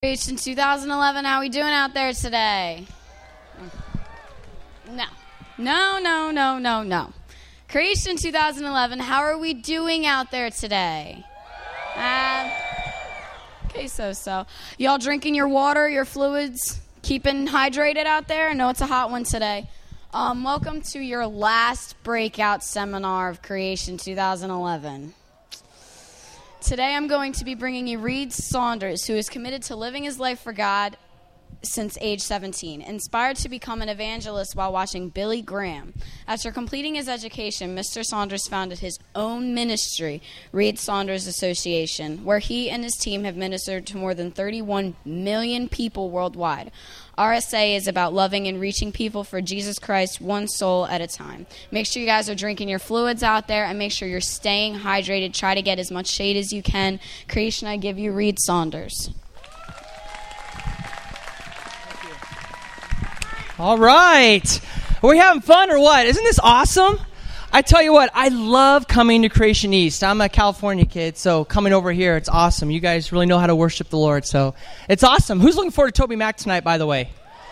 Creation 2011, how we doing out there today? No. Creation 2011, how are we doing out there today? Okay, so. Y'all drinking your water, your fluids, keeping hydrated out there? I know it's a hot one today. Welcome to your last breakout seminar of Creation 2011. Today I'm going to be bringing you Reed Saunders, who is committed to living his life for God since age 17, inspired to become an evangelist while watching Billy Graham. After completing his education, Mr. Saunders founded his own ministry, Reed Saunders Association, where he and his team have ministered to more than 31 million people worldwide. RSA is about loving and reaching people for Jesus Christ, one soul at a time. Make sure you guys are drinking your fluids out there, and make sure you're staying hydrated. Try to get as much shade as you can. Creation, I give you Reed Saunders. All right. Are we having fun or what? Isn't this awesome? I tell you what, I love coming to Creation East. I'm a California kid, so coming over here, it's awesome. You guys really know how to worship the Lord, so it's awesome. Who's looking forward to Toby Mac tonight, by the way?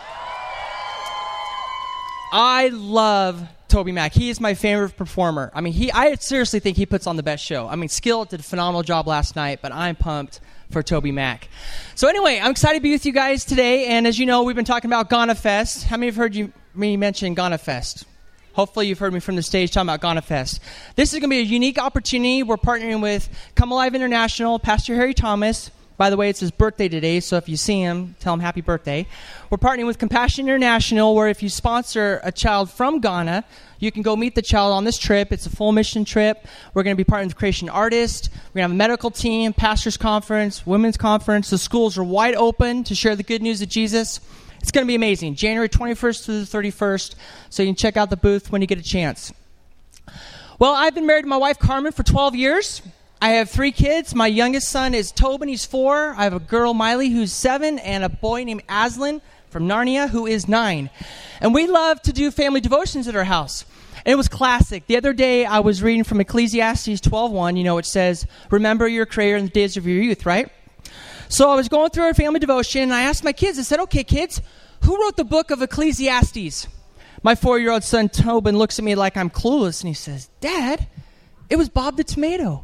I love Toby Mac. He is my favorite performer. I mean, I seriously think he puts on the best show. I mean, Skill did a phenomenal job last night, but I'm pumped for Toby Mac. So anyway, I'm excited to be with you guys today, and as you know, we've been talking about Ghana Fest. How many have heard me mention Ghana Fest? Hopefully you've heard me from the stage talking about Ghana Fest. This is going to be a unique opportunity. We're partnering with Come Alive International, Pastor Harry Thomas. By the way, it's his birthday today, so if you see him, tell him happy birthday. We're partnering with Compassion International, where if you sponsor a child from Ghana, you can go meet the child on this trip. It's a full mission trip. We're going to be partnering with Creation Artists. We're going to have a medical team, pastors conference, women's conference. The schools are wide open to share the good news of Jesus. It's going to be amazing. January 21st through the 31st, so you can check out the booth when you get a chance. Well, I've been married to my wife, Carmen, for 12 years. I have 3 kids. My youngest son is Tobin. He's 4. I have a girl, Miley, who's 7, and a boy named Aslan from Narnia, who is 9. And we love to do family devotions at our house. And it was classic. The other day, I was reading from Ecclesiastes 12:1, which says, remember your Creator in the days of your youth, right? So I was going through our family devotion, and I asked my kids, I said, okay, kids, who wrote the book of Ecclesiastes? My 4-year-old son, Tobin, looks at me like I'm clueless, and he says, Dad, it was Bob the Tomato.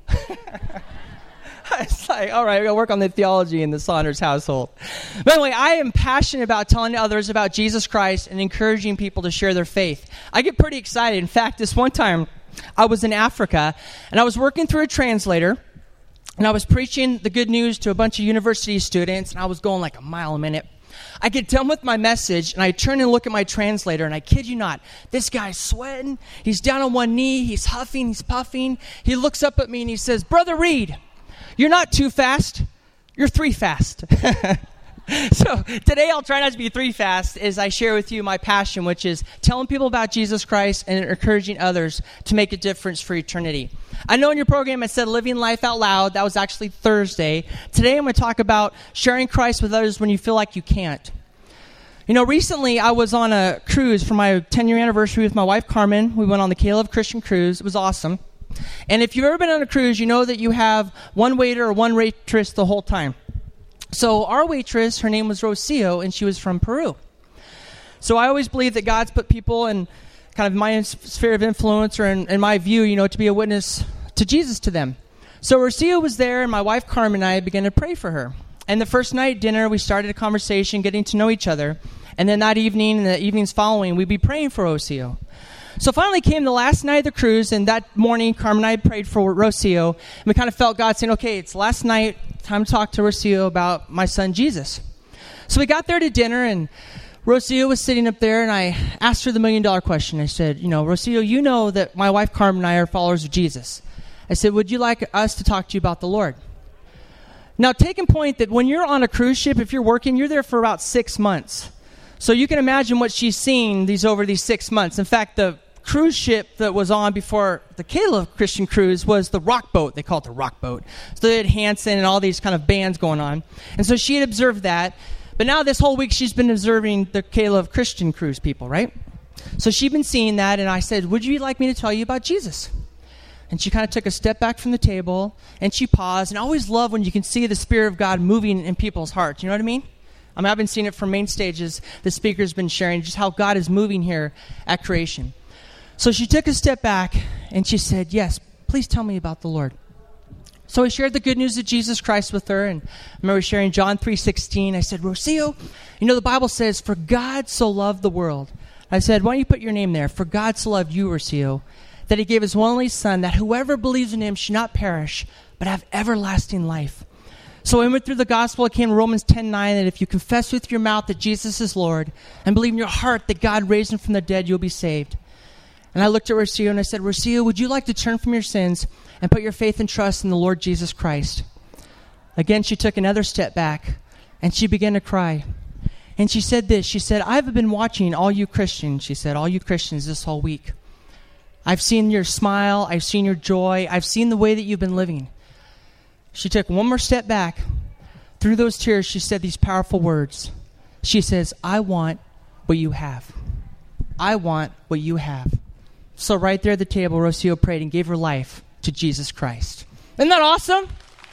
It's like, all right, we're going to work on the theology in the Saunders household. But anyway, I am passionate about telling others about Jesus Christ and encouraging people to share their faith. I get pretty excited. In fact, this one time, I was in Africa, and I was working through a translator, and I was preaching the good news to a bunch of university students, and I was going like a mile a minute. I get done with my message, and I turn and look at my translator, and I kid you not, this guy's sweating. He's down on one knee. He's huffing. He's puffing. He looks up at me, and he says, Brother Reed, you're not too fast. You're 3 fast. So today I'll try not to be 3 fast as I share with you my passion, which is telling people about Jesus Christ and encouraging others to make a difference for eternity. I know in your program it said living life out loud. That was actually Thursday. Today I'm going to talk about sharing Christ with others when you feel like you can't. Recently I was on a cruise for my 10-year anniversary with my wife, Carmen. We went on the Caleb Christian Cruise. It was awesome. And if you've ever been on a cruise, you know that you have one waiter or one waitress the whole time. So our waitress, her name was Rocio, and she was from Peru. So I always believe that God's put people in kind of my sphere of influence or in my view, to be a witness to Jesus to them. So Rocio was there, and my wife Carmen and I began to pray for her. And the first night at dinner, we started a conversation, getting to know each other. And then that evening and the evenings following, we'd be praying for Rocio. So finally came the last night of the cruise, and that morning, Carmen and I prayed for Rocio, and we kind of felt God saying, okay, it's last night, time to talk to Rocio about my son Jesus. So we got there to dinner, and Rocio was sitting up there, and I asked her the $1 million question. I said, Rocio, you know that my wife Carmen and I are followers of Jesus. I said, would you like us to talk to you about the Lord? Now, take in point that when you're on a cruise ship, if you're working, you're there for about 6 months. So you can imagine what she's seen over these 6 months. In fact, the cruise ship that was on before the Caleb Christian Cruise was the Rock Boat. They call it the Rock Boat. So they had Hanson and all these kind of bands going on. And so she had observed that. But now this whole week she's been observing the Caleb Christian Cruise people, right? So she'd been seeing that, and I said, would you like me to tell you about Jesus? And she kind of took a step back from the table, and she paused. And I always love when you can see the Spirit of God moving in people's hearts. You know what I mean? I've been seeing it from main stages. The speaker's been sharing just how God is moving here at Creation. So she took a step back, and she said, yes, please tell me about the Lord. So I shared the good news of Jesus Christ with her, and I remember sharing John 3:16. I said, Rocio, the Bible says, for God so loved the world. I said, why don't you put your name there? For God so loved you, Rocio, that he gave his one only Son, that whoever believes in him should not perish, but have everlasting life. So I went through the gospel. It came to Romans 10:9, that if you confess with your mouth that Jesus is Lord and believe in your heart that God raised him from the dead, you'll be saved. And I looked at Rocio and I said, Rocio, would you like to turn from your sins and put your faith and trust in the Lord Jesus Christ? Again, she took another step back and she began to cry. And she said this. She said, I've been watching all you Christians, she said, all you Christians this whole week. I've seen your smile. I've seen your joy. I've seen the way that you've been living. She took one more step back. Through those tears, she said these powerful words. She says, I want what you have. I want what you have. So right there at the table, Rocio prayed and gave her life to Jesus Christ. Isn't that awesome?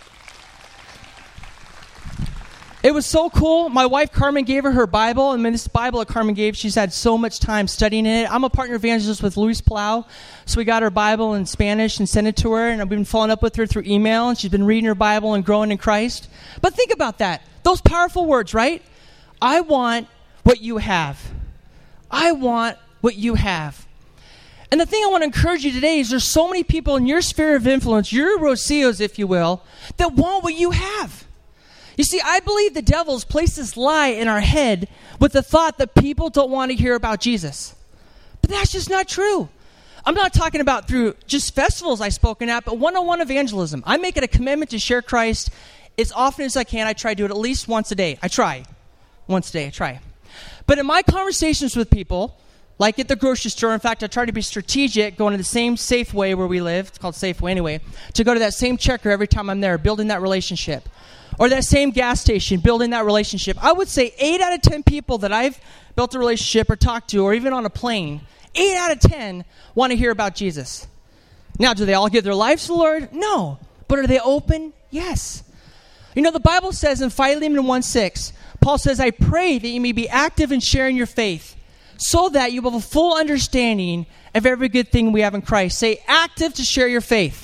It was so cool. My wife, Carmen, gave her Bible. And this Bible that Carmen gave, she's had so much time studying it. I'm a partner evangelist with Luis Palau. So we got her Bible in Spanish and sent it to her. And I've been following up with her through email. And she's been reading her Bible and growing in Christ. But think about that. Those powerful words, right? I want what you have. I want what you have. And the thing I want to encourage you today is there's so many people in your sphere of influence, your Rocios, if you will, that want what you have. You see, I believe the devil's placed this lie in our head with the thought that people don't want to hear about Jesus. But that's just not true. I'm not talking about through just festivals I've spoken at, but one-on-one evangelism. I make it a commitment to share Christ as often as I can. I try to do it at least once a day. I try. But in my conversations with people, like at the grocery store, in fact, I try to be strategic, going to the same Safeway where we live, it's called Safeway anyway, to go to that same checker every time I'm there, building that relationship. Or that same gas station, building that relationship. I would say 8 out of 10 people that I've built a relationship or talked to, or even on a plane, 8 out of 10 want to hear about Jesus. Now, do they all give their lives to the Lord? No. But are they open? Yes. The Bible says in Philemon 1:6, Paul says, I pray that you may be active in sharing your faith, so that you will have a full understanding of every good thing we have in Christ. Say, active to share your faith.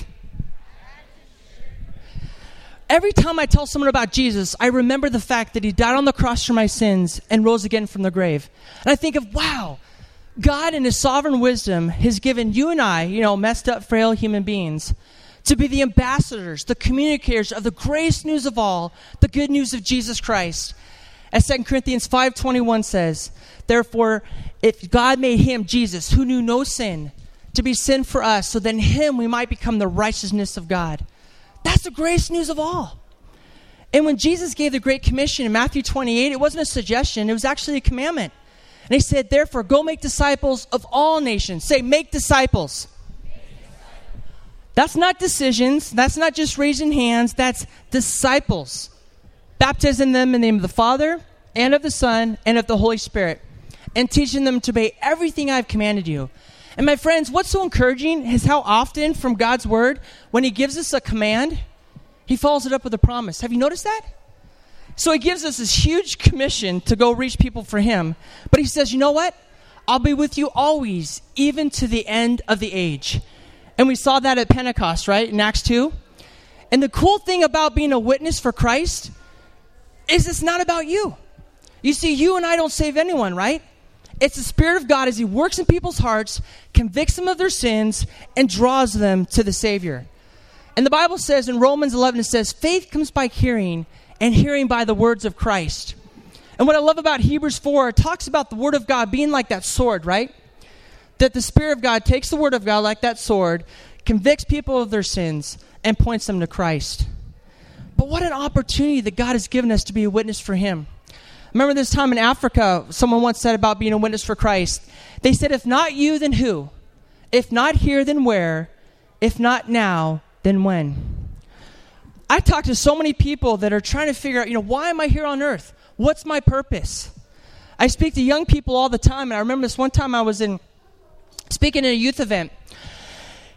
Every time I tell someone about Jesus, I remember the fact that he died on the cross for my sins and rose again from the grave. And I think of, wow, God in his sovereign wisdom has given you and I, messed up, frail human beings, to be the ambassadors, the communicators of the greatest news of all, the good news of Jesus Christ. As 2 Corinthians 5:21 says, therefore, if God made him, Jesus, who knew no sin, to be sin for us, so then in him we might become the righteousness of God. That's the greatest news of all. And when Jesus gave the Great Commission in Matthew 28, it wasn't a suggestion, it was actually a commandment. And he said, therefore, go make disciples of all nations. Say, make disciples. That's not decisions. That's not just raising hands. That's disciples. Baptizing them in the name of the Father and of the Son and of the Holy Spirit, and teaching them to obey everything I've commanded you. And my friends, what's so encouraging is how often from God's word, when he gives us a command, he follows it up with a promise. Have you noticed that? So he gives us this huge commission to go reach people for him. But he says, you know what? I'll be with you always, even to the end of the age. And we saw that at Pentecost, right? In Acts 2. And the cool thing about being a witness for Christ is it's not about you. You see, you and I don't save anyone, right? It's the Spirit of God as he works in people's hearts, convicts them of their sins, and draws them to the Savior. And the Bible says in Romans 11, it says, faith comes by hearing, and hearing by the words of Christ. And what I love about Hebrews 4, it talks about the Word of God being like that sword, right? That the Spirit of God takes the Word of God like that sword, convicts people of their sins, and points them to Christ. But what an opportunity that God has given us to be a witness for him. Remember this time in Africa, someone once said about being a witness for Christ. They said, if not you, then who? If not here, then where? If not now, then when? I talk to so many people that are trying to figure out, why am I here on earth? What's my purpose? I speak to young people all the time, and I remember this one time I was speaking at a youth event.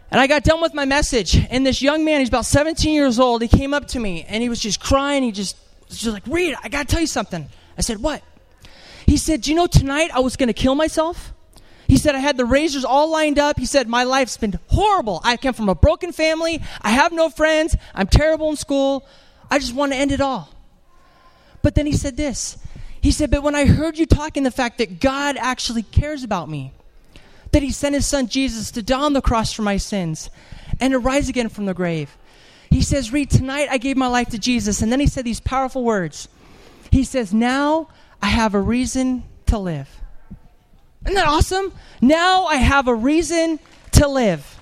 And I got done with my message, and this young man, he's about 17 years old, he came up to me, and he was just crying. He was just like, Reed, I got to tell you something. I said, what? He said, do you know tonight I was going to kill myself? He said, I had the razors all lined up. He said, my life's been horrible. I come from a broken family. I have no friends. I'm terrible in school. I just want to end it all. But then he said this. He said, but when I heard you talking the fact that God actually cares about me, that he sent his son Jesus to die on the cross for my sins and to rise again from the grave. He says, Reed, tonight I gave my life to Jesus. And then he said these powerful words. He says, now I have a reason to live. Isn't that awesome? Now I have a reason to live.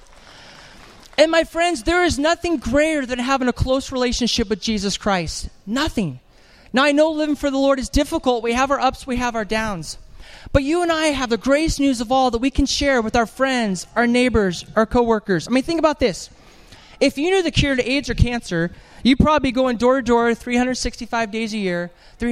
And my friends, there is nothing greater than having a close relationship with Jesus Christ. Nothing. Now I know living for the Lord is difficult. We have our ups, we have our downs. But you and I have the greatest news of all that we can share with our friends, our neighbors, our coworkers. I mean, think about this. If you knew the cure to AIDS or cancer, you'd probably be going door to door 365 days a year,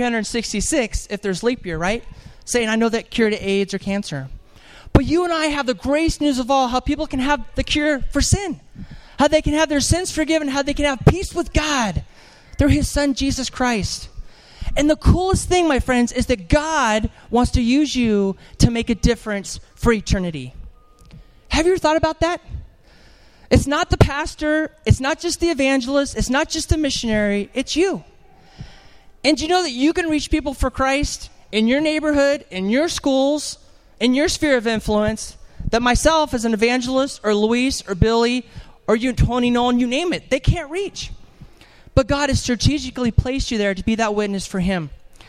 366 if there's leap year, right? Saying, I know that cure to AIDS or cancer. But you and I have the greatest news of all, how people can have the cure for sin, how they can have their sins forgiven, how they can have peace with God through his son, Jesus Christ. And the coolest thing, my friends, is that God wants to use you to make a difference for eternity. Have you ever thought about that? It's not the pastor. It's not just the evangelist. It's not just the missionary. It's you. And do you know that you can reach people for Christ in your neighborhood, in your schools, in your sphere of influence, that myself as an evangelist or Luis or Billy or you, Tony Nolan, you name it, they can't reach. But God has strategically placed you there to be that witness for him.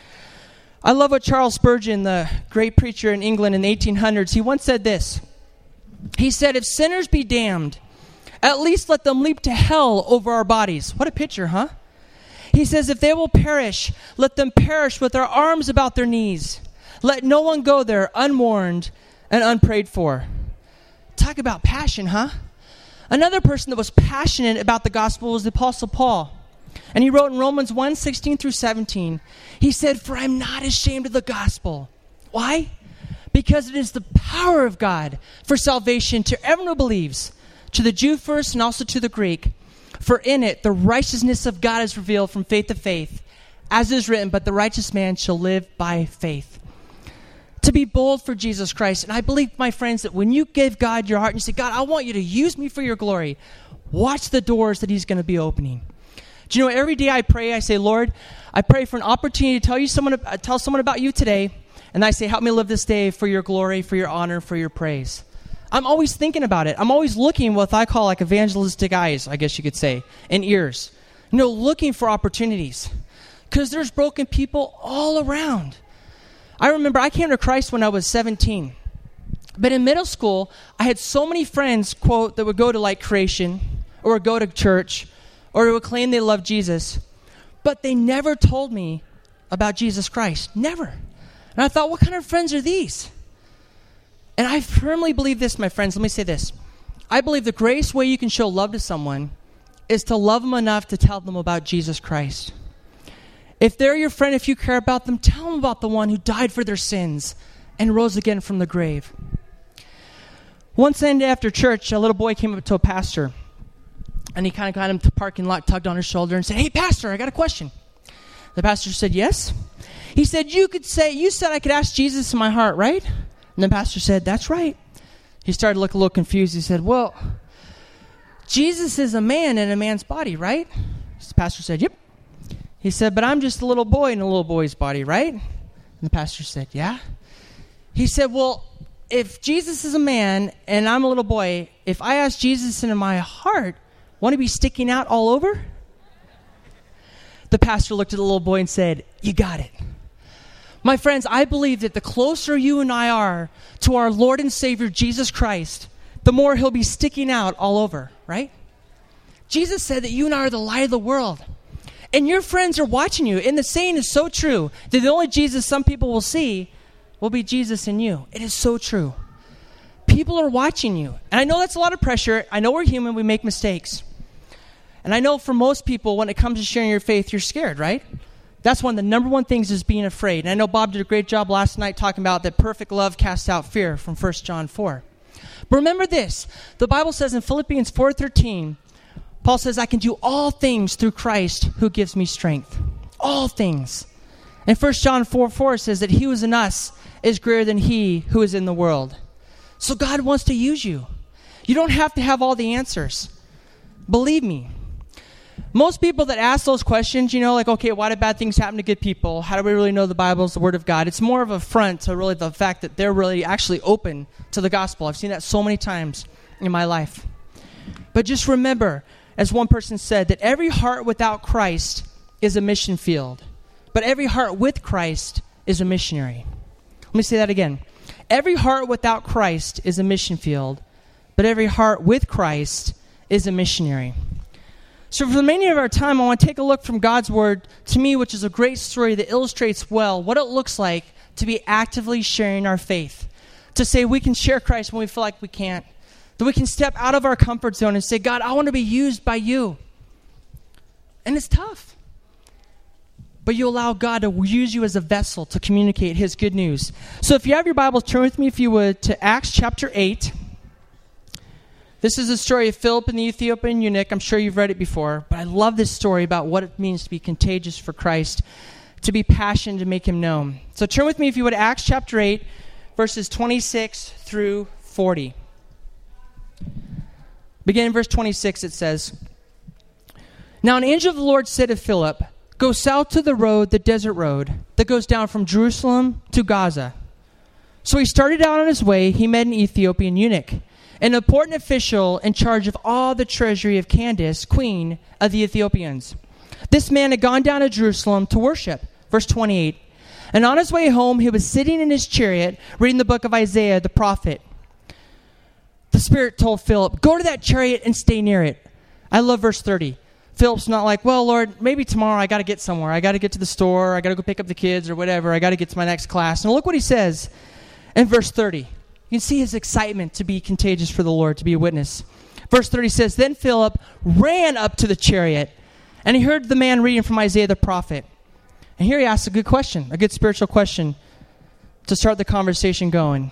I love what Charles Spurgeon, the great preacher in England in the 1800s, he once said this. He said, if sinners be damned, at least let them leap to hell over our bodies. What a picture, huh? He says, if they will perish, let them perish with their arms about their knees. Let no one go there unmourned and unprayed for. Talk about passion, huh? Another person that was passionate about the gospel was the Apostle Paul. And he wrote in Romans 1:16 through 17, he said, for I'm not ashamed of the gospel. Why? Because it is the power of God for salvation to everyone who believes, to the Jew first and also to the Greek. For in it the righteousness of God is revealed from faith to faith, as is written, but the righteous man shall live by faith. To be bold for Jesus Christ. And I believe, my friends, that when you give God your heart and you say, God, I want you to use me for your glory, watch the doors that he's going to be opening. Do you know, every day I pray, I say, Lord, I pray for an opportunity to tell someone about you today. And I say, help me live this day for your glory, for your honor, for your praise. I'm always thinking about it. I'm always looking what I call like evangelistic eyes, I guess you could say, and ears. You know, looking for opportunities. Because there's broken people all around. I remember I came to Christ when I was 17. But in middle school, I had so many friends, quote, that would go to like Creation or would go to church or would claim they loved Jesus. But they never told me about Jesus Christ. Never. And I thought, what kind of friends are these? And I firmly believe this, my friends. Let me say this. I believe the greatest way you can show love to someone is to love them enough to tell them about Jesus Christ. If they're your friend, if you care about them, tell them about the one who died for their sins and rose again from the grave. One Sunday after church, a little boy came up to a pastor, and he kind of got him to the parking lot, tugged on his shoulder, and said, hey, pastor, I got a question. The pastor said, yes. He said, you said I could ask Jesus in my heart, right? And the pastor said, that's right. He started to look a little confused. He said, well, Jesus is a man in a man's body, right? The pastor said, yep. He said, but I'm just a little boy in a little boy's body, right? And the pastor said, yeah. He said, well, if Jesus is a man and I'm a little boy, if I ask Jesus into my heart, won't he be sticking out all over? The pastor looked at the little boy and said, you got it. My friends, I believe that the closer you and I are to our Lord and Savior, Jesus Christ, the more he'll be sticking out all over, right? Jesus said that you and I are the light of the world. And your friends are watching you. And the saying is so true that the only Jesus some people will see will be Jesus in you. It is so true. People are watching you. And I know that's a lot of pressure. I know we're human. We make mistakes. And I know for most people, when it comes to sharing your faith, you're scared, right? That's one of the number one things is being afraid. And I know Bob did a great job last night talking about that perfect love casts out fear from 1 John 4. But remember this. The Bible says in Philippians 4:13, Paul says, I can do all things through Christ who gives me strength. All things. And 1 John 4:4 says that he who is in us is greater than he who is in the world. So God wants to use you. You don't have to have all the answers. Believe me. Most people that ask those questions, like, okay, why do bad things happen to good people? How do we really know the Bible is the Word of God? It's more of an affront to really the fact that they're really actually open to the gospel. I've seen that so many times in my life. But just remember, as one person said, that every heart without Christ is a mission field. But every heart with Christ is a missionary. Let me say that again. Every heart without Christ is a mission field. But every heart with Christ is a missionary. So for the remainder of our time, I want to take a look from God's Word to me, which is a great story that illustrates well what it looks like to be actively sharing our faith. To say we can share Christ when we feel like we can't. That we can step out of our comfort zone and say, God, I want to be used by you. And it's tough. But you allow God to use you as a vessel to communicate his good news. So if you have your Bibles, turn with me, if you would, to Acts chapter 8. This is the story of Philip and the Ethiopian eunuch. I'm sure you've read it before, but I love this story about what it means to be contagious for Christ, to be passionate to make him known. So turn with me, if you would, to Acts chapter 8, verses 26 through 40. Beginning in verse 26, it says, Now an angel of the Lord said to Philip, Go south to the road, the desert road, that goes down from Jerusalem to Gaza. So he started out on his way. He met an Ethiopian eunuch, an important official in charge of all the treasury of Candace, queen of the Ethiopians. This man had gone down to Jerusalem to worship. Verse 28. And on his way home, he was sitting in his chariot, reading the book of Isaiah the prophet. The Spirit told Philip, Go to that chariot and stay near it. I love verse 30. Philip's not like, well, Lord, maybe tomorrow I got to get somewhere. I got to get to the store. I got to go pick up the kids or whatever. I got to get to my next class. And look what he says in verse 30. You can see his excitement to be contagious for the Lord, to be a witness. Verse 30 says, Then Philip ran up to the chariot, and he heard the man reading from Isaiah the prophet. And here he asks a good question, a good spiritual question to start the conversation going.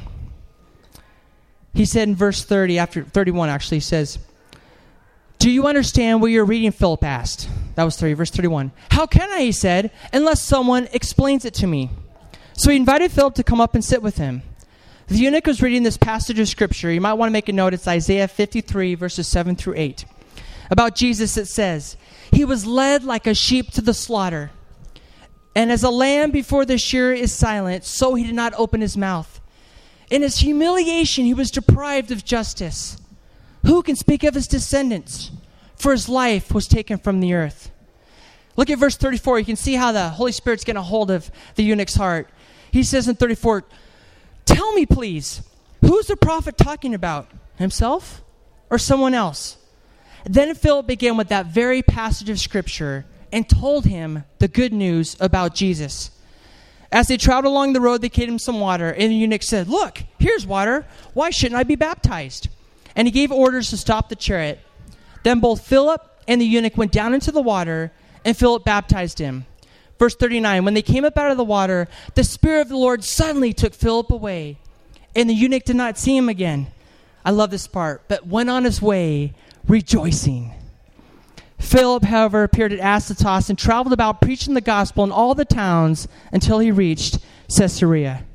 He said in verse 30, after 31 actually, he says, Do you understand what you're reading? Philip asked. That was 30, verse 31. How can I, he said, unless someone explains it to me? So he invited Philip to come up and sit with him. The eunuch was reading this passage of Scripture. You might want to make a note. It's Isaiah 53, verses 7 through 8. About Jesus, it says, He was led like a sheep to the slaughter. And as a lamb before the shearer is silent, so he did not open his mouth. In his humiliation, he was deprived of justice. Who can speak of his descendants? For his life was taken from the earth. Look at verse 34. You can see how the Holy Spirit's getting a hold of the eunuch's heart. He says in 34, Tell me, please, who's the prophet talking about? Himself or someone else? Then Philip began with that very passage of Scripture and told him the good news about Jesus. As they traveled along the road, they gave him some water, and the eunuch said, Look, here's water. Why shouldn't I be baptized? And he gave orders to stop the chariot. Then both Philip and the eunuch went down into the water, and Philip baptized him. Verse 39, when they came up out of the water, the Spirit of the Lord suddenly took Philip away, and the eunuch did not see him again. I love this part, but went on his way rejoicing. Philip, however, appeared at Azotus and traveled about preaching the gospel in all the towns until he reached Caesarea.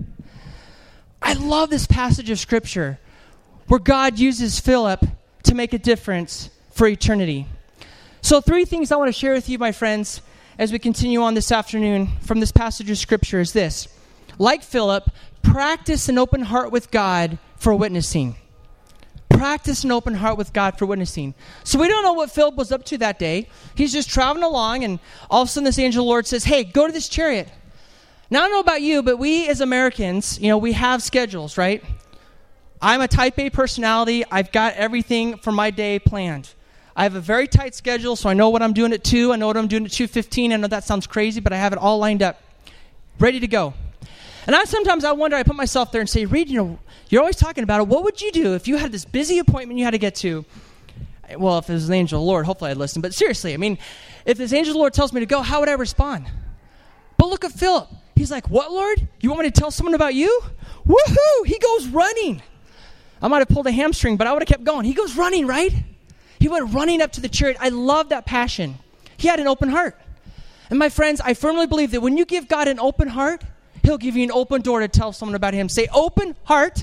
I love this passage of Scripture where God uses Philip to make a difference for eternity. So 3 things I want to share with you, my friends, as we continue on this afternoon from this passage of Scripture is this. Like Philip, practice an open heart with God for witnessing. Practice an open heart with God for witnessing. So we don't know what Philip was up to that day. He's just traveling along, and all of a sudden this angel of the Lord says, Hey, go to this chariot. Now, I don't know about you, but we as Americans, we have schedules, right? I'm a type A personality. I've got everything for my day planned. I have a very tight schedule, so I know what I'm doing at 2. I know what I'm doing at 2:15. I know that sounds crazy, but I have it all lined up, ready to go. And sometimes I wonder, I put myself there and say, Reed, you're always talking about it. What would you do if you had this busy appointment you had to get to? Well, if it was an angel of the Lord, hopefully I'd listen. But seriously, if this angel of the Lord tells me to go, how would I respond? But look at Philip. He's like, what, Lord? You want me to tell someone about you? Woohoo! He goes running. I might have pulled a hamstring, but I would have kept going. He goes running, right? He went running up to the chariot. I love that passion. He had an open heart. And my friends, I firmly believe that when you give God an open heart, he'll give you an open door to tell someone about him. Say, open heart,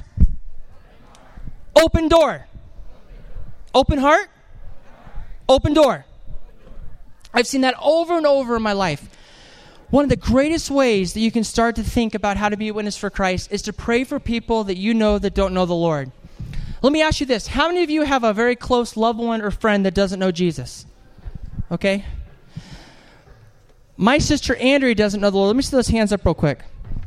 open door. Open heart, open door. I've seen that over and over in my life. One of the greatest ways that you can start to think about how to be a witness for Christ is to pray for people that you know that don't know the Lord. Let me ask you this. How many of you have a very close loved one or friend that doesn't know Jesus? Okay? My sister Andrea doesn't know the Lord. Let me see those hands up real quick.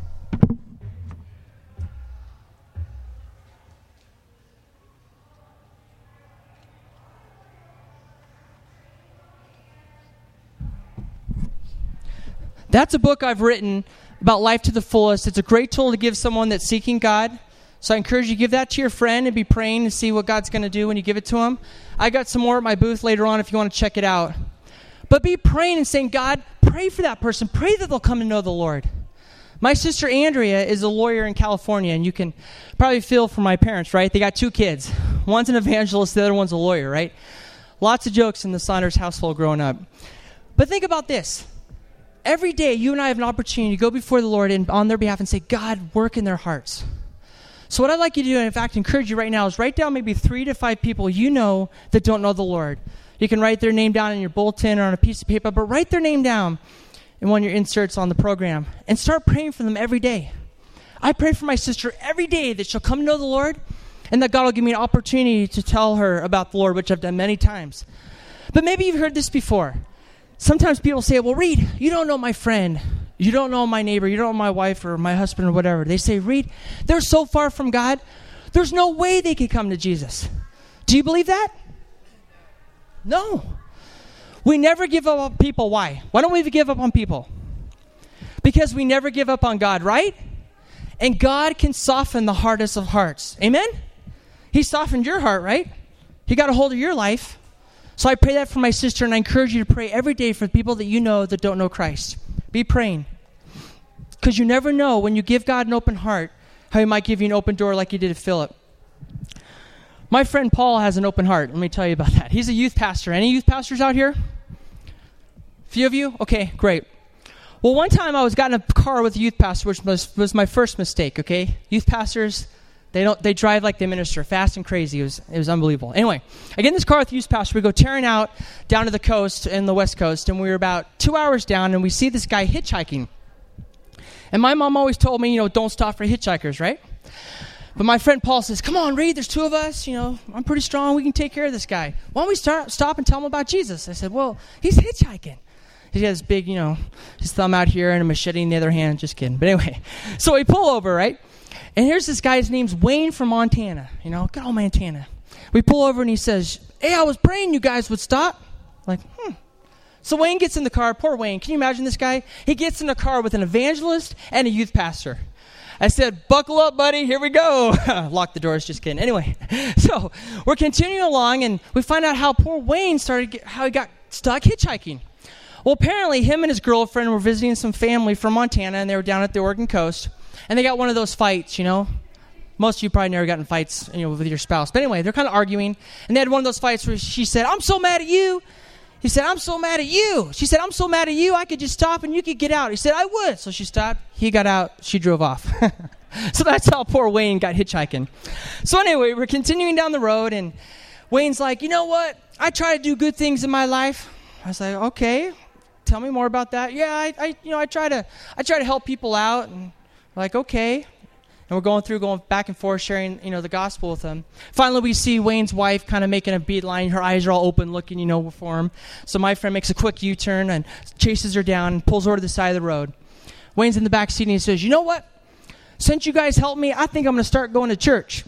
That's a book I've written about life to the fullest. It's a great tool to give someone that's seeking God. So I encourage you to give that to your friend and be praying to see what God's going to do when you give it to him. I got some more at my booth later on if you want to check it out. But be praying and saying, God, pray for that person. Pray that they'll come to know the Lord. My sister Andrea is a lawyer in California, and you can probably feel for my parents, right? They got 2 kids. One's an evangelist, the other one's a lawyer, right? Lots of jokes in the Saunders household growing up. But think about this. Every day, you and I have an opportunity to go before the Lord and on their behalf and say, God, work in their hearts. So what I'd like you to do, and in fact encourage you right now, is write down maybe 3 to 5 people you know that don't know the Lord. You can write their name down in your bulletin or on a piece of paper, but write their name down in one of your inserts on the program and start praying for them every day. I pray for my sister every day that she'll come to know the Lord and that God will give me an opportunity to tell her about the Lord, which I've done many times. But maybe you've heard this before. Sometimes people say, well, Reed, you don't know my friend. You don't know my neighbor. You don't know my wife or my husband or whatever. They say, Reed, they're so far from God. There's no way they could come to Jesus. Do you believe that? No. We never give up on people. Why? Why don't we give up on people? Because we never give up on God, right? And God can soften the hardest of hearts. Amen? He softened your heart, right? He got a hold of your life. So I pray that for my sister, and I encourage you to pray every day for people that you know that don't know Christ. Be praying. Because you never know when you give God an open heart, how he might give you an open door like he did to Philip. My friend Paul has an open heart. Let me tell you about that. He's a youth pastor. Any youth pastors out here? Few of you? Okay, great. Well, one time I got in a car with a youth pastor, which was my first mistake, okay? Youth pastors, they drive like they minister, fast and crazy. It was unbelievable. Anyway, I get in this car with a youth pastor. We go tearing out down to the coast, in the West Coast, and we were about 2 hours down, and we see this guy hitchhiking. And my mom always told me, don't stop for hitchhikers, right? But my friend Paul says, come on, Reed, there's 2 of us. I'm pretty strong. We can take care of this guy. Why don't we stop and tell him about Jesus? I said, well, he's hitchhiking. He has big, his thumb out here and a machete in the other hand. Just kidding. But anyway, so we pull over, right? And here's this guy. His name's Wayne from Montana. Good old Montana. We pull over and he says, hey, I was praying you guys would stop. Like, So Wayne gets in the car. Poor Wayne. Can you imagine this guy? He gets in the car with an evangelist and a youth pastor. I said, buckle up, buddy. Here we go. Lock the doors. Just kidding. Anyway, so we're continuing along, and we find out how poor Wayne how he got stuck hitchhiking. Well, apparently him and his girlfriend were visiting some family from Montana, and they were down at the Oregon coast, and they got one of those fights, Most of you probably never got in fights, with your spouse. But anyway, they're kind of arguing, and they had one of those fights where she said, I'm so mad at you. He said, I'm so mad at you. She said, I'm so mad at you, I could just stop and you could get out. He said, I would. So she stopped. He got out. She drove off. So that's how poor Wayne got hitchhiking. So anyway, we're continuing down the road, and Wayne's like, you know what? I try to do good things in my life. I was like, okay, tell me more about that. Yeah, I try to help people out. And we're like, okay. And we're going back and forth, sharing, the gospel with them. Finally, we see Wayne's wife kind of making a beeline. Her eyes are all open, looking, for him. So my friend makes a quick U-turn and chases her down and pulls her to the side of the road. Wayne's in the back seat, and he says, you know what? Since you guys helped me, I think I'm going to start going to church.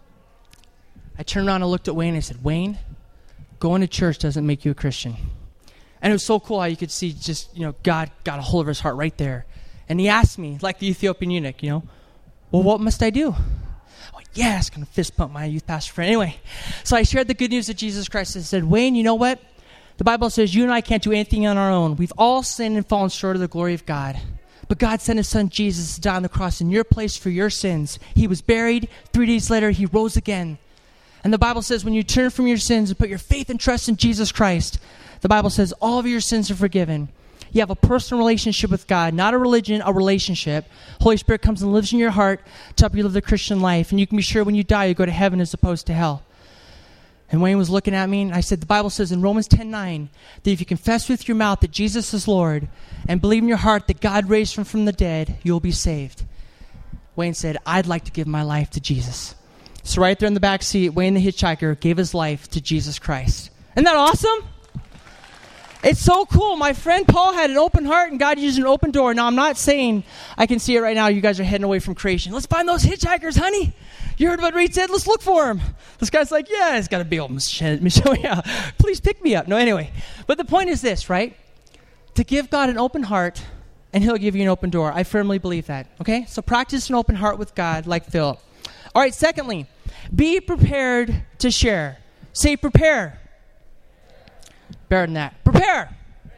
I turned around and looked at Wayne, and I said, Wayne, going to church doesn't make you a Christian. And it was so cool how you could see just, God got a hold of his heart right there. And he asked me, like the Ethiopian eunuch, well, what must I do? Oh, yes, going to fist pump my youth pastor friend. Anyway, so I shared the good news of Jesus Christ and said, Wayne, you know what? The Bible says you and I can't do anything on our own. We've all sinned and fallen short of the glory of God. But God sent his son Jesus to die on the cross in your place for your sins. He was buried. 3 days later, he rose again. And the Bible says when you turn from your sins and put your faith and trust in Jesus Christ, the Bible says all of your sins are forgiven. You have a personal relationship with God, not a religion, a relationship. Holy Spirit comes and lives in your heart to help you live the Christian life. And you can be sure when you die, you go to heaven as opposed to hell. And Wayne was looking at me, and I said, the Bible says in Romans 10:9 that if you confess with your mouth that Jesus is Lord and believe in your heart that God raised him from the dead, you'll be saved. Wayne said, I'd like to give my life to Jesus. So right there in the back seat, Wayne the hitchhiker gave his life to Jesus Christ. Isn't that awesome? It's so cool. My friend Paul had an open heart, and God used an open door. Now, I'm not saying, I can see it right now, you guys are heading away from creation. Let's find those hitchhikers, honey. You heard what Reed said? Let's look for him. This guy's like, yeah, he's got a big old Michelle. Yeah, please pick me up. No, anyway. But the point is this, right? To give God an open heart, and he'll give you an open door. I firmly believe that, okay? So practice an open heart with God like Philip. All right, secondly, be prepared to share. Say prepare. Better than that. Prepare.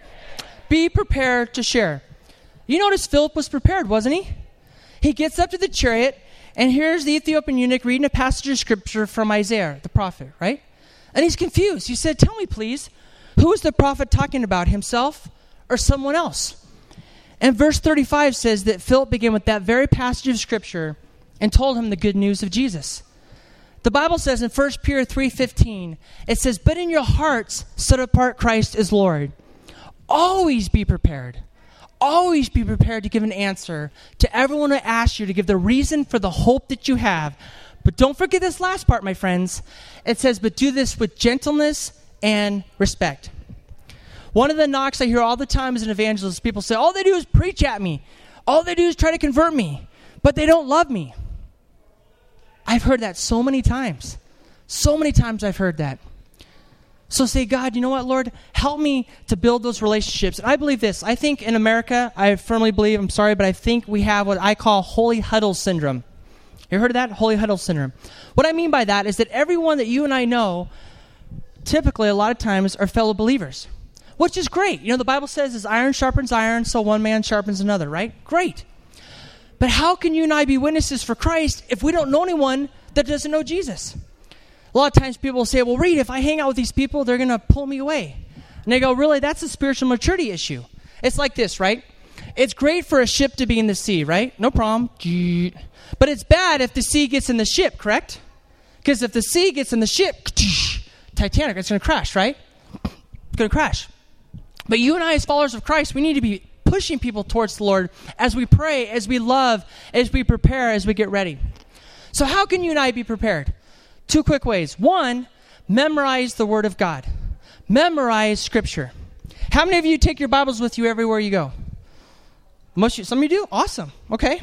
Be prepared to share. You notice Philip was prepared, wasn't he? He gets up to the chariot, and here's the Ethiopian eunuch reading a passage of scripture from Isaiah, the prophet, right? And he's confused. He said, tell me, please, who is the prophet talking about, himself or someone else? And verse 35 says that Philip began with that very passage of scripture and told him the good news of Jesus. The Bible says in 1 Peter 3:15, it says, but in your hearts set apart Christ as Lord. Always be prepared. Always be prepared to give an answer to everyone who asks you to give the reason for the hope that you have. But don't forget this last part, my friends. It says, but do this with gentleness and respect. One of the knocks I hear all the time as an evangelist, people say, all they do is preach at me. All they do is try to convert me, but they don't love me. I've heard that so many times. So many times I've heard that. So say, God, you know what, Lord? Help me to build those relationships. And I believe this. I think in America, I firmly believe, I'm sorry, but I think we have what I call holy huddle syndrome. You heard of that? Holy huddle syndrome. What I mean by that is that everyone that you and I know, typically a lot of times, are fellow believers, which is great. You know, the Bible says, as iron sharpens iron, so one man sharpens another, right? Great. But how can you and I be witnesses for Christ if we don't know anyone that doesn't know Jesus? A lot of times people will say, well, Reed, if I hang out with these people, they're going to pull me away. And they go, really? That's a spiritual maturity issue. It's like this, right? It's great for a ship to be in the sea, right? No problem. But it's bad if the sea gets in the ship, correct? Because if the sea gets in the ship, Titanic, it's going to crash, right? It's going to crash. But you and I, as followers of Christ, we need to be pushing people towards the Lord as we pray, as we love, as we prepare, as we get ready. So how can you and I be prepared? 2 quick ways. 1, memorize the Word of God. Memorize Scripture. How many of you take your Bibles with you everywhere you go? Some of you do? Awesome. Okay.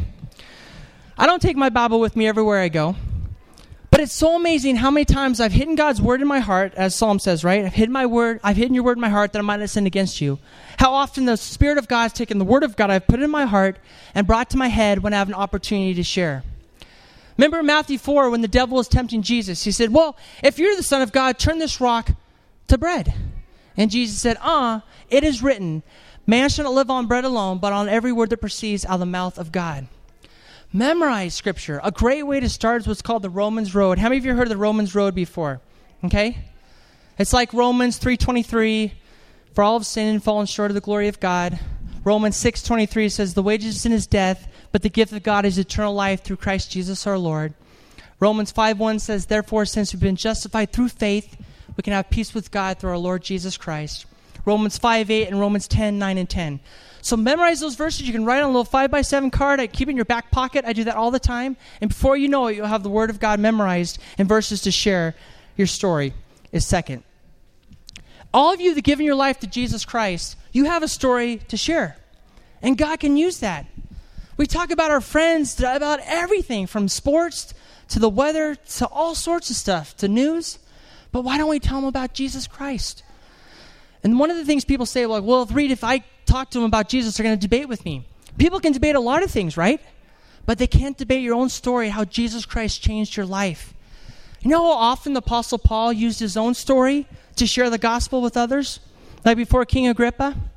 I don't take my Bible with me everywhere I go. But it's so amazing how many times I've hidden God's Word in my heart, as Psalm says, right? I've hidden your Word in my heart that I might not sin against you. How often the Spirit of God has taken the Word of God, I've put it in my heart and brought to my head when I have an opportunity to share. Remember in Matthew 4 when the devil was tempting Jesus, he said, well, if you're the Son of God, turn this rock to bread. And Jesus said, it is written, man shall not live on bread alone, but on every word that proceeds out of the mouth of God. Memorize Scripture. A great way to start is what's called the Romans Road. How many of you have heard of the Romans Road before? Okay? It's like Romans 3:23, for all have sinned and fallen short of the glory of God. Romans 6:23 says, the wages of sin is death, but the gift of God is eternal life through Christ Jesus our Lord. Romans 5:1 says, therefore, since we've been justified through faith, we can have peace with God through our Lord Jesus Christ. Romans 5:8 and Romans 10:9 and 10. So memorize those verses. You can write on a little 5x7 card. I keep it in your back pocket. I do that all the time. And before you know it, you'll have the Word of God memorized and verses to share. Your story is second. All of you that given your life to Jesus Christ, you have a story to share. And God can use that. We talk about our friends, about everything from sports to the weather to all sorts of stuff, to news. But why don't we tell them about Jesus Christ? And one of the things people say, like, well, Reed, if I talk to them about Jesus, they're going to debate with me. People can debate a lot of things, right? But they can't debate your own story, how Jesus Christ changed your life. You know how often the Apostle Paul used his own story to share the gospel with others? Like before King Agrippa?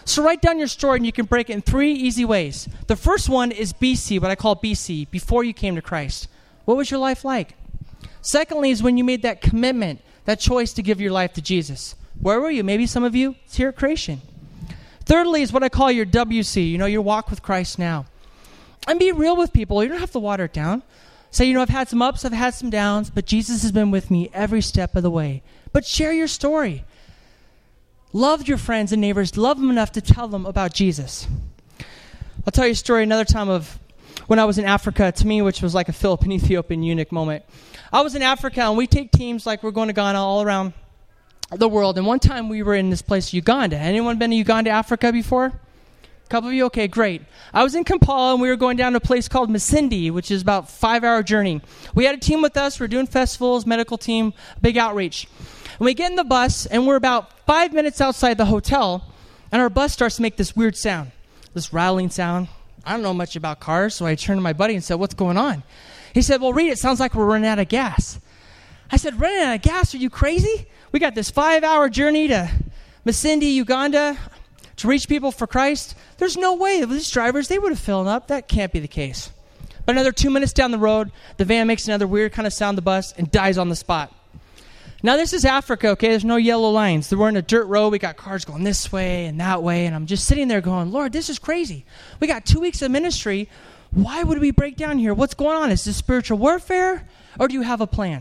So write down your story, and you can break it in 3 easy ways. The first one is BC, what I call BC, before you came to Christ. What was your life like? Secondly is when you made that commitment, that choice to give your life to Jesus. Where were you? Maybe some of you, it's here at Creation. Thirdly is what I call your WC, your walk with Christ now. And be real with people. You don't have to water it down. Say, I've had some ups, I've had some downs, but Jesus has been with me every step of the way. But share your story. Love your friends and neighbors. Love them enough to tell them about Jesus. I'll tell you a story another time of when I was in Africa, to me, which was like a Philip and Ethiopian eunuch moment. I was in Africa, and we take teams like we're going to Ghana all around the world. And one time we were in this place, Uganda. Anyone been to Uganda, Africa before? A couple of you? Okay, great. I was in Kampala, and we were going down to a place called Masindi, which is about a 5-hour journey. We had a team with us. We're doing festivals, medical team, big outreach. And we get in the bus, and we're about 5 minutes outside the hotel, and our bus starts to make this weird sound, this rattling sound. I don't know much about cars, so I turned to my buddy and said, "What's going on?" He said, "Well, Reed, it sounds like we're running out of gas." I said, "Running out of gas? Are you crazy? We got this 5-hour journey to Masindi, Uganda, to reach people for Christ. There's no way. These drivers, they would have filled up. That can't be the case." But another 2 minutes down the road, the van makes another weird kind of sound, the bus, and dies on the spot. Now, this is Africa, okay? There's no yellow lines. We're in a dirt road. We got cars going this way and that way, and I'm just sitting there going, Lord, this is crazy. We got 2 weeks of ministry. Why would we break down here? What's going on? Is this spiritual warfare, or do you have a plan?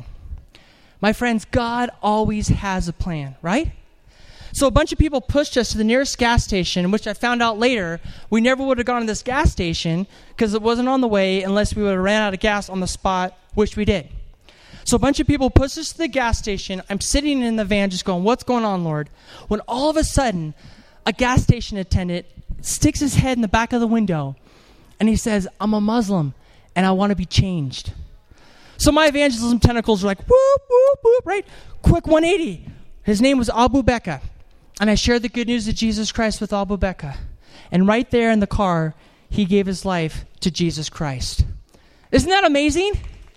My friends, God always has a plan, right? So a bunch of people pushed us to the nearest gas station, which I found out later, we never would have gone to this gas station because it wasn't on the way unless we would have ran out of gas on the spot, which we did. So a bunch of people pushed us to the gas station. I'm sitting in the van just going, what's going on, Lord? When all of a sudden, a gas station attendant sticks his head in the back of the window, and he says, "I'm a Muslim, and I want to be changed." So my evangelism tentacles are like, whoop, whoop, whoop, right? Quick 180. His name was Abu Becca. And I shared the good news of Jesus Christ with Abu Becca. And right there in the car, he gave his life to Jesus Christ. Isn't that amazing?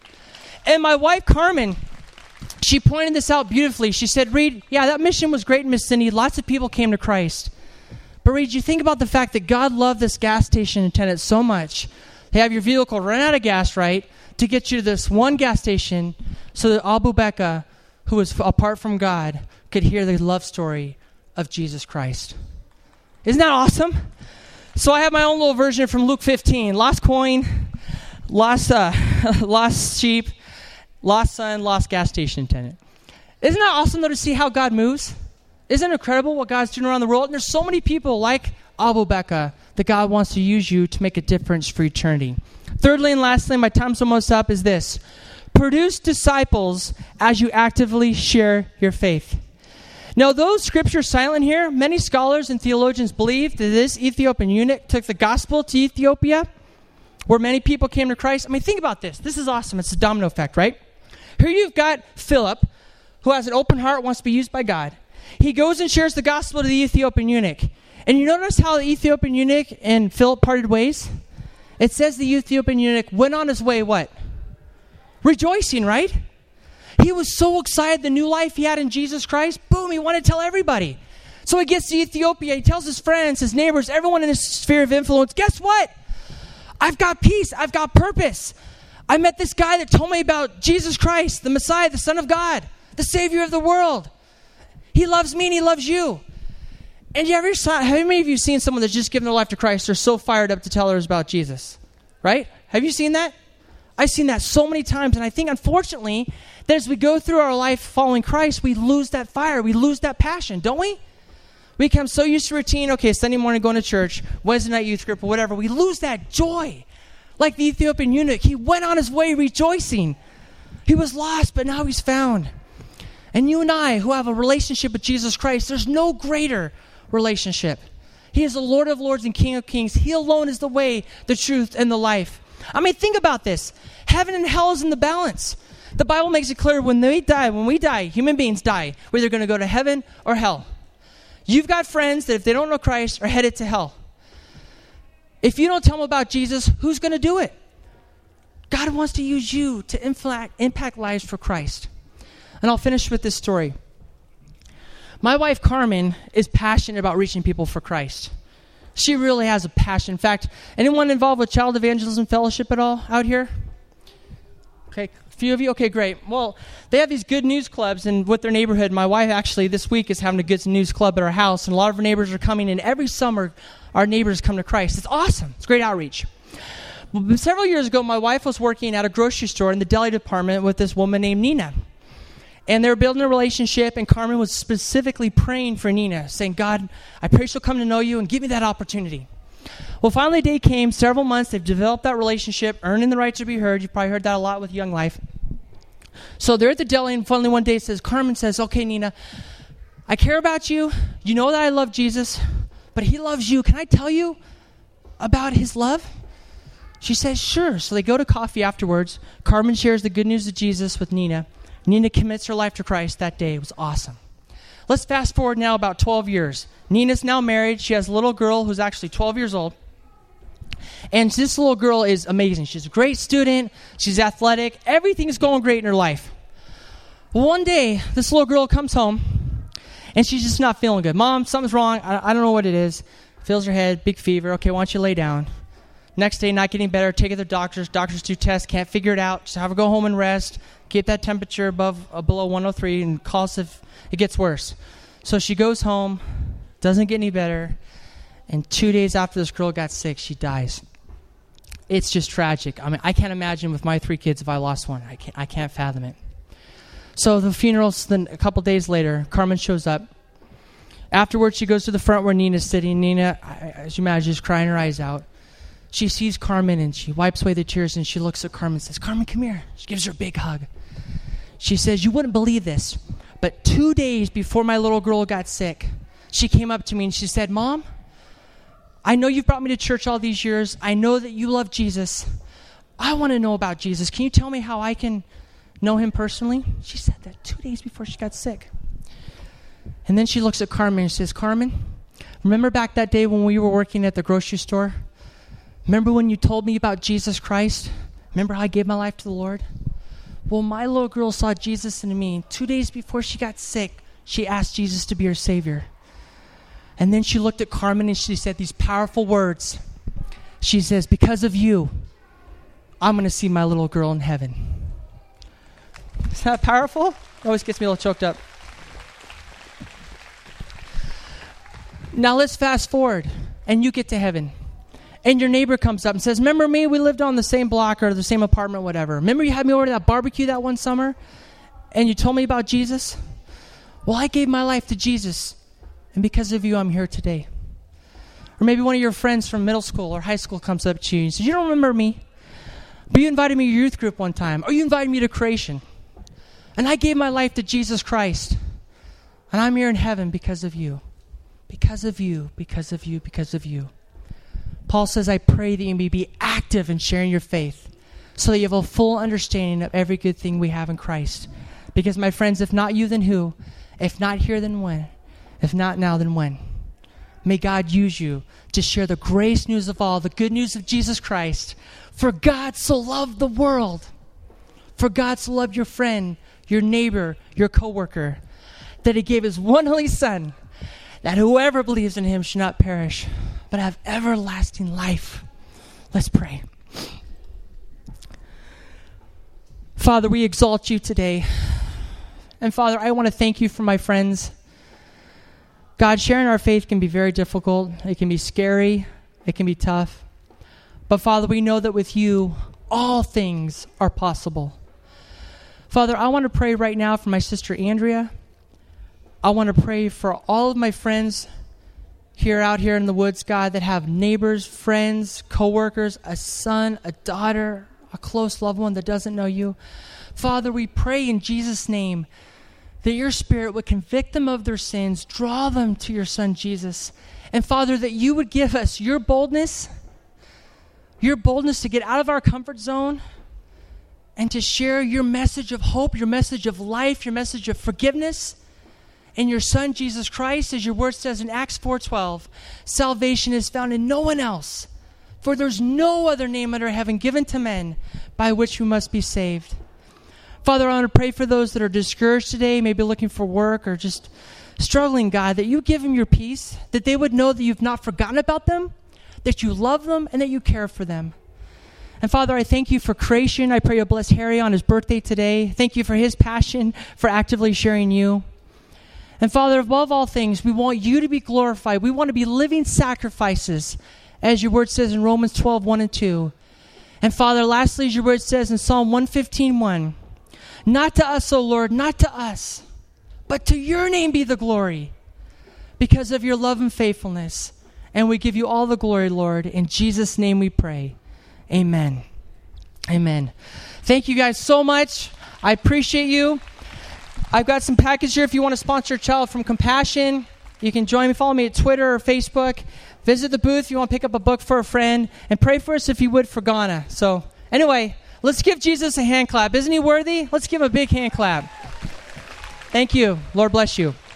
And my wife, Carmen, she pointed this out beautifully. She said, "Reed, yeah, that mission was great in Masindi. Lots of people came to Christ. But Reed, you think about the fact that God loved this gas station attendant so much. They have your vehicle run out of gas, right, to get you to this one gas station so that Abu Becca, who was apart from God, could hear the love story of Jesus Christ." Isn't that awesome? So I have my own little version from Luke 15. Lost coin, lost sheep, lost son, lost gas station attendant. Isn't that awesome, though, to see how God moves? Isn't it incredible what God's doing around the world? And there's so many people like Abu Becca that God wants to use you to make a difference for eternity. Thirdly and lastly, my time's almost up, is this. Produce disciples as you actively share your faith. Now, though Scripture is silent here, many scholars and theologians believe that this Ethiopian eunuch took the gospel to Ethiopia, where many people came to Christ. I mean, think about this. This is awesome. It's a domino effect, right? Here you've got Philip, who has an open heart, wants to be used by God. He goes and shares the gospel to the Ethiopian eunuch. And you notice how the Ethiopian eunuch and Philip parted ways? It says the Ethiopian eunuch went on his way, what? Rejoicing, right? He was so excited the new life he had in Jesus Christ. Boom, he wanted to tell everybody. So he gets to Ethiopia. He tells his friends, his neighbors, everyone in his sphere of influence, guess what? I've got peace. I've got purpose. I met this guy that told me about Jesus Christ, the Messiah, the Son of God, the Savior of the world. He loves me and he loves you. And how many of you seen someone that's just given their life to Christ? They're so fired up to tell others about Jesus, right? Have you seen that? I've seen that so many times, and I think, unfortunately, that as we go through our life following Christ, we lose that fire, we lose that passion, don't we? We become so used to routine, okay, Sunday morning going to church, Wednesday night youth group, or whatever. We lose that joy. Like the Ethiopian eunuch, he went on his way rejoicing. He was lost, but now he's found. And you and I, who have a relationship with Jesus Christ, there's no greater relationship. He is the Lord of lords and King of kings. He alone is the way, the truth, and the life. I mean, think about this. Heaven and hell is in the balance. The Bible makes it clear when we die, human beings die. We're either going to go to heaven or hell. You've got friends that if they don't know Christ are headed to hell. If you don't tell them about Jesus, who's going to do it? God wants to use you to impact lives for Christ. And I'll finish with this story. My wife, Carmen, is passionate about reaching people for Christ. She really has a passion. In fact, anyone involved with Child Evangelism Fellowship at all out here? Okay, a few of you? Okay, great. Well, they have these good news clubs with their neighborhood. My wife actually this week is having a good news club at our house, and a lot of our neighbors are coming in. Every summer, our neighbors come to Christ. It's awesome. It's great outreach. Well, several years ago, my wife was working at a grocery store in the deli department with this woman named Nina. And they were building a relationship, and Carmen was specifically praying for Nina, saying, God, I pray she'll come to know you and give me that opportunity. Well, finally, a day came, several months, they've developed that relationship, earning the right to be heard. You've probably heard that a lot with Young Life. So they're at the deli, and finally one day Carmen says, okay, Nina, I care about you. You know that I love Jesus, but he loves you. Can I tell you about his love? She says, sure. So they go to coffee afterwards. Carmen shares the good news of Jesus with Nina. Nina commits her life to Christ that day. It was awesome. Let's fast forward now about 12 years. Nina's now married. She has a little girl who's actually 12 years old. And this little girl is amazing. She's a great student. She's athletic. Everything's going great in her life. Well, one day, this little girl comes home, and she's just not feeling good. Mom, something's wrong. I don't know what it is. Feels her head, big fever. Okay, why don't you lay down? Next day, not getting better. Take her to the doctors. Doctors do tests. Can't figure it out. Just have her go home and rest. Keep that temperature below 103 and call us if it gets worse. So she goes home. Doesn't get any better. And 2 days after this girl got sick, she dies. It's just tragic. I mean, I can't imagine with my 3 kids if I lost one. I can't fathom it. So the funeral's then a couple days later. Carmen shows up. Afterwards, she goes to the front where Nina's sitting. Nina, as you imagine, is crying her eyes out. She sees Carmen, and she wipes away the tears, and she looks at Carmen and says, Carmen, come here. She gives her a big hug. She says, you wouldn't believe this, but 2 days before my little girl got sick, she came up to me and she said, Mom, I know you've brought me to church all these years. I know that you love Jesus. I want to know about Jesus. Can you tell me how I can know him personally? She said that 2 days before she got sick. And then she looks at Carmen and says, Carmen, remember back that day when we were working at the grocery store? Remember when you told me about Jesus Christ? Remember how I gave my life to the Lord? Well, my little girl saw Jesus in me. 2 days before she got sick, she asked Jesus to be her Savior. And then she looked at Carmen and she said these powerful words. She says, because of you, I'm going to see my little girl in heaven. Is that powerful? It always gets me a little choked up. Now let's fast forward, and you get to heaven. And your neighbor comes up and says, remember me? We lived on the same block or the same apartment, whatever. Remember you had me over to that barbecue that one summer? And you told me about Jesus? Well, I gave my life to Jesus. And because of you, I'm here today. Or maybe one of your friends from middle school or high school comes up to you and says, you don't remember me, but you invited me to your youth group one time. Or you invited me to Creation. And I gave my life to Jesus Christ. And I'm here in heaven because of you. Because of you, because of you, because of you. Paul says, I pray that you may be active in sharing your faith so that you have a full understanding of every good thing we have in Christ. Because, my friends, if not you, then who? If not here, then when? If not now, then when? May God use you to share the grace news of all, the good news of Jesus Christ. For God so loved the world. For God so loved your friend, your neighbor, your coworker, that he gave his one only Son, that whoever believes in him should not perish, but have everlasting life. Let's pray. Father, we exalt you today. And Father, I want to thank you for my friends. God, sharing our faith can be very difficult. It can be scary. It can be tough. But Father, we know that with you, all things are possible. Father, I want to pray right now for my sister Andrea. I want to pray for all of my friends out here in the woods, God, that have neighbors, friends, coworkers, a son, a daughter, a close loved one that doesn't know you. Father, we pray in Jesus' name that your Spirit would convict them of their sins, draw them to your Son, Jesus. And Father, that you would give us your boldness to get out of our comfort zone and to share your message of hope, your message of life, your message of forgiveness. In your Son, Jesus Christ, as your word says in Acts 4:12, salvation is found in no one else, for there's no other name under heaven given to men by which we must be saved. Father, I want to pray for those that are discouraged today, maybe looking for work or just struggling, God, that you give them your peace, that they would know that you've not forgotten about them, that you love them, and that you care for them. And Father, I thank you for creation. I pray you'll bless Harry on his birthday today. Thank you for his passion for actively sharing you. And Father, above all things, we want you to be glorified. We want to be living sacrifices, as your word says in Romans 12, 1 and 2. And Father, lastly, as your word says in Psalm 115:1, not to us, O Lord, not to us, but to your name be the glory, because of your love and faithfulness. And we give you all the glory, Lord. In Jesus' name we pray. Amen. Amen. Thank you guys so much. I appreciate you. I've got some package here if you want to sponsor a child from Compassion. You can join me. Follow me at Twitter or Facebook. Visit the booth if you want to pick up a book for a friend. And pray for us if you would for Ghana. So anyway, let's give Jesus a hand clap. Isn't he worthy? Let's give him a big hand clap. Thank you. Lord bless you.